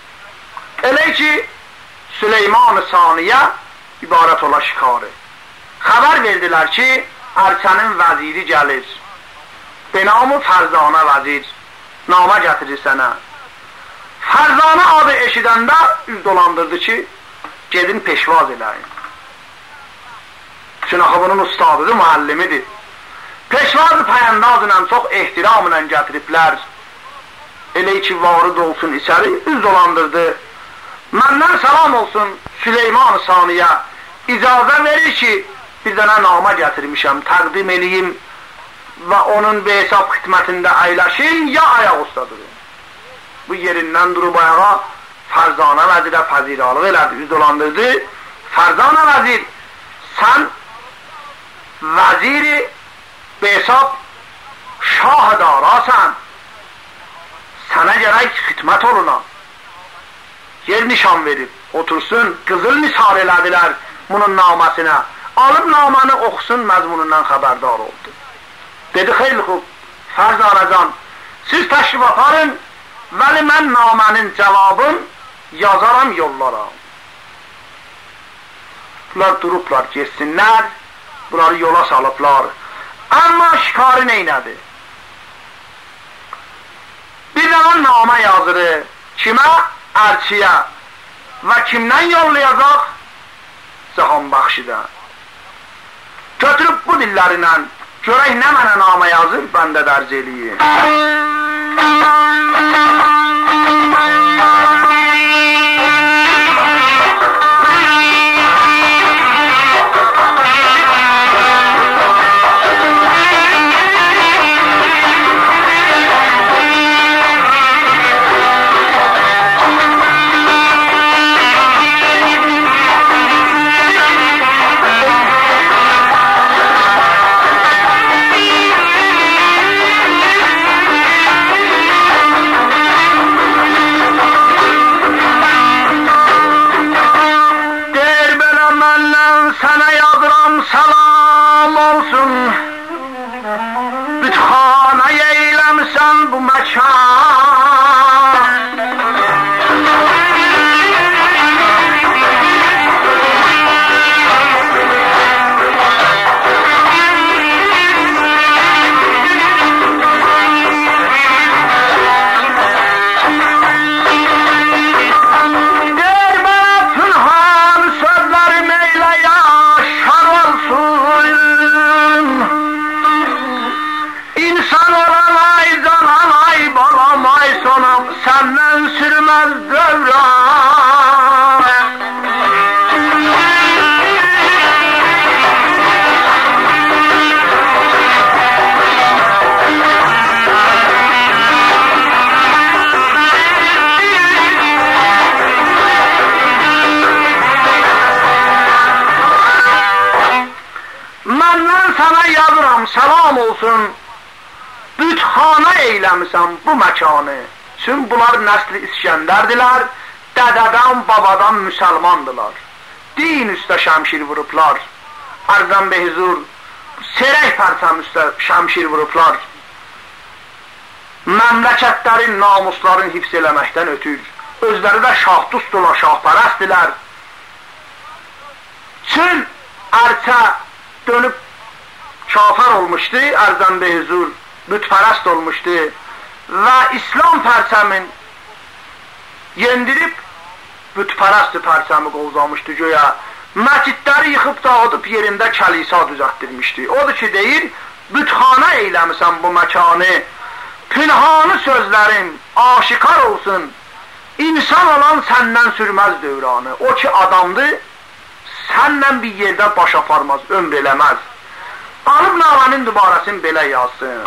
Elə ki, Süleyman-ı Saniyə ibarət ola şikarı. Xəbər verdilər ki, Ərçənin vəziri gəlir. Benamı Fərzanə vəzir. Namə gətirir sənə. Fərzanə adı eşidəndə üz dolandırdı ki, gedin peşvaz eləyin. Çünki bunun ustadıdır, müəllimidir. Peşvaz pəyəndazla çox ehtiramla gətiriblər. Elə ki, varid olsun içəri, üz dolandırdı. Məndən salam olsun Süleyman Saniyə. İcazə verir ki, bir dənə namə gətirmişəm, təqdim eləyim və onun behesab xidmətində əyləşim, ya ayaq ustadır. Bu yerindən durub ayağa Fərzanə vəzirə fəziralıq elədi, üz dolandırdı. Fərzanə vəzir, sən vəziri behesab şah darasan, sənə gərək xidmət oluna. Yer nişan verib, otursun, qızıl nisar elədilər bunun naməsinə. Alıb naməni oxusun, məzmunundan xəbərdar oldu. Dedi, xeyli xub, Fərzanəcan, siz təşrif aparın, vəli mən namənin cavabın yazaram, yollaram. Bunlar durublar, geçsinlər, bunları yola salıblar. Amma şikari neynədi? Bir dənə namə yazırı, kimə? Ərçiyə. Və kimdən yollayacaq? Cahanbəxşidən. Götürüb bu dillərinə, görək nə mənə namə yazır, bəndə dərc eləyir. Salam olsun, bütxana eyləmisən bu məkanı. Çünki bunlar nəsli İskəndərdilər, dədədən, babadan müsəlmandılar. Din üstə şəmşir vurublar. Arzən behizur, serək pərsəm üstə şəmşir vurublar. Məmləkətlərin, namusların hifz eləməkdən ötür. Özləri də şahdustdular, şahpərəstdilər. Çün Ərçə dönüb kafir olmuşdu, Ərzən behizur, bütpərəst olmuşdu və İslam pərsəmin yendirib bütpərəst pərsəmi qovzamışdı göyə. Məcidləri yıxıb dağıdıb yerində kəlisa düzətdirmişdi. Odur ki, deyir, bütxana eyləmisən bu məkanı, pünhanı sözlərin aşikar olsun, insan olan səndən sürməz dövranı. O ki, adamdır, səndən bir yerdə baş aparmaz, ömr eləməz. Alıb navanın dubarasını belə yazsın.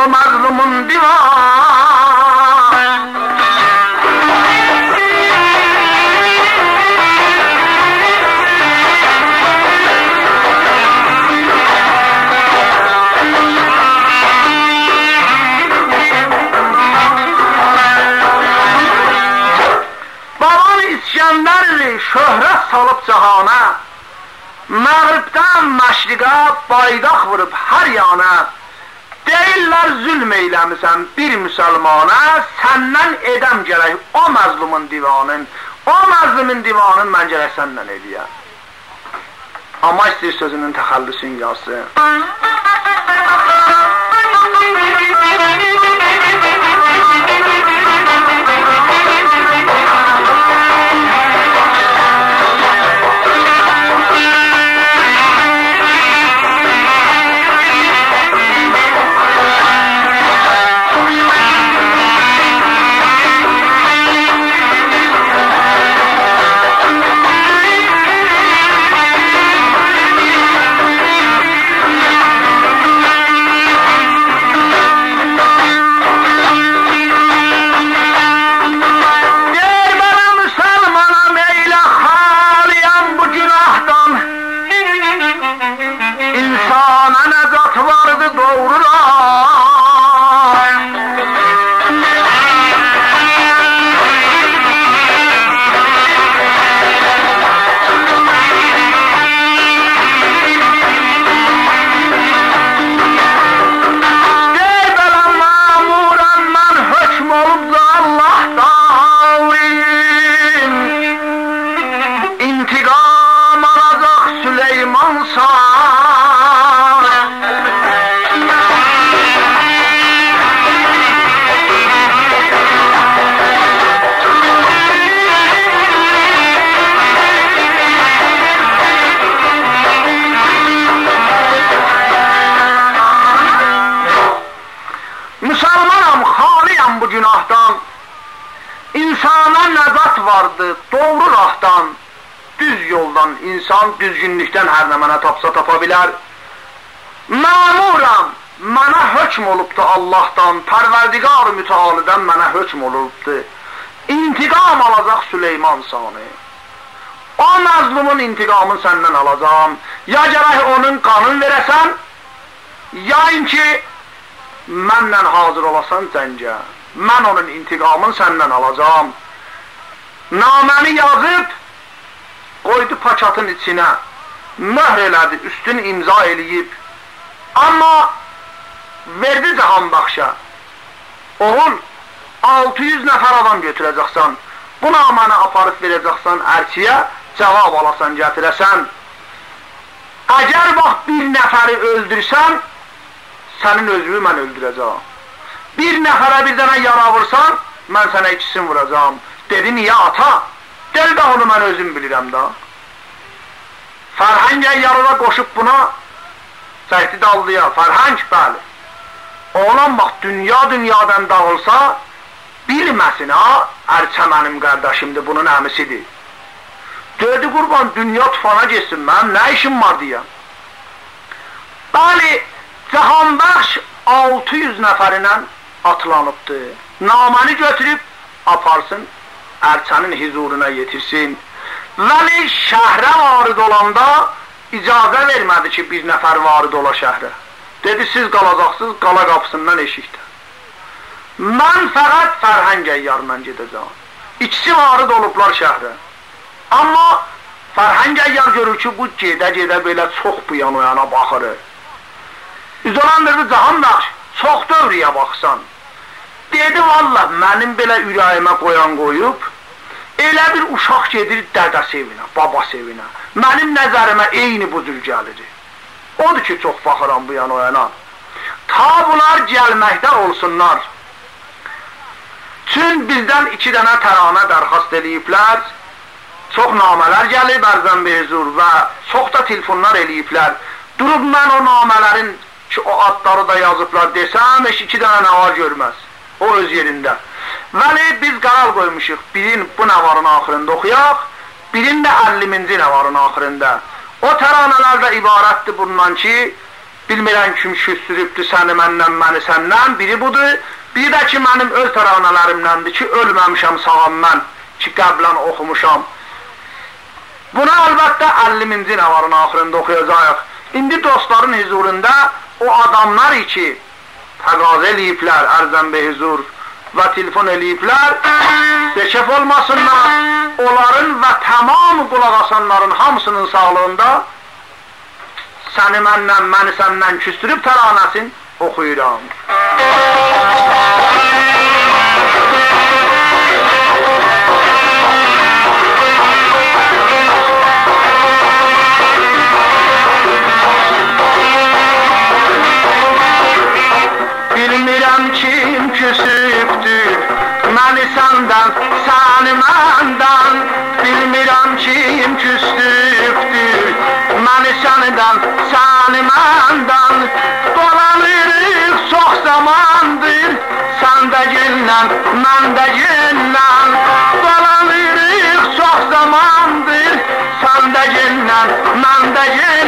o mazlumun divanı. İskəndərli şöhrət salıb cahana, məğribdən məşriqə baydaq vurub hər yana, deyirlər zülm eyləmisən bir müsəlmana, səndən edəm gərək o məzlumun divanın, o məzlumun divanın mən gərək səndən eləyəm. Amma istəyir sözünün təxəllüsün yazsın. Doğru rahdan, düz yoldan insan düzgünlükdən hər nə mənə tapsa tapa bilər. Məmuram, mənə hökm olubdu Allahdan, Pərverdigar-ı mütealidən mənə hökm olubdu. İntiqam alacaq Süleyman Sani. O məzlumun intiqamını səndən alacağım. Ya gərək onun qanın verəsən, ya ki mənlə hazır olasan cəngə. Mən onun intiqamını səndən alacağım. Naməni yazıb, qoydu pakatın içinə, möhr elədi, üstünü imza eləyib. Amma verdi Cahanbaxşa. Oğul, 600 nəfər adam götürəcəksən, bu naməni aparıb verəcəksən ərçiyə, cavab alasan, gətirəsən. Əgər bax bir nəfəri öldürsən, sənin özünü mən öldürəcəm. Bir nəfərə bir dənə yara vursan, mən sənə ikisini vuracağım. Dedi, niyə ata? Del də onu mən özüm bilirəm da. Fərhəng yarıda qoşub buna, çəkdi daldıya, Fərhəng, bəli. Oğlan bax, dünyadan dağılsa, bilməsin ha, ərçə mənim qardaşımdır, bunun əmisidir. Dedi, qurban, dünya tufana geçsin, mənim nə işim var deyə. Bəli, Cahanbaxş 600 nəfərinə atlanıbdır. Naməni götürüb, aparsın, ərçənin huzuruna yetirsin. Vəli şəhrə varid olanda icazə vermədi ki, bir nəfər varid ola şəhrə. Dedi, siz qalacaqsınız qala qapısından eşikdə. Mən fəqət Fərhəng əyyarla gedəcəm. İkisi varid olublar şəhrə. Amma Fərhəng əyyar görür ki, bu gedə belə çox bu yan o yana baxır. Üzolandırdı Cahanbaxş, çox dövrüyə baxsan. Dedi, vallah, mənim belə ürəyimə qoyan qoyub, elə bir uşaq gedir dədəsi evinə, babası evinə. Mənim nəzərimə eyni bu cür gəlir. Odur ki, çox baxıram bu yana o yana. Ta bunlar gəlməkdə olsunlar. Çün bizdən 2 dənə təranə dərxast eləyiblər, çox namələr gəlib ərzən behzur və çox da telefonlar eləyiblər. Durub mən o namələrin ki, o adları da yazıblar desəm, 2 dənə nə var görməz. O öz yerində. Vəli biz qərar qoymuşuq, birin bu nəvarın axırında oxuyaq, birin də 50-ci nəvarın axırında. O təranələr də ibarətdir bundan ki, bilmirəm kim küstürübdür səni məndən, məni səndən, biri budur. Bir də ki, mənim öz təranələrimdəndir ki, ölməmişəm, sağam mən, ki, qəblən oxumuşam. Buna əlbəttə 50-ci nəvarın axırında oxuyacaq. İndi dostların huzurunda o adamlar ki, təqaz eləyiblər, ərzən be huzur və telefon eləyiblər, beşef olmasınlar, onların və tamam qulaq asanların hamısının sağlığında səni məndən, məni səndən küstürüb təranəsin oxuyuram. Bilmirəm kim küsübdür məni səndən, səni məndən. Bilmirəm kim küsübdür məni səndən, səni məndən. Dolanırıq çox zamandır, sən də gündən, mən də gündən. Dolanırıq çox zamandır, sən də gündən, mən də gündən.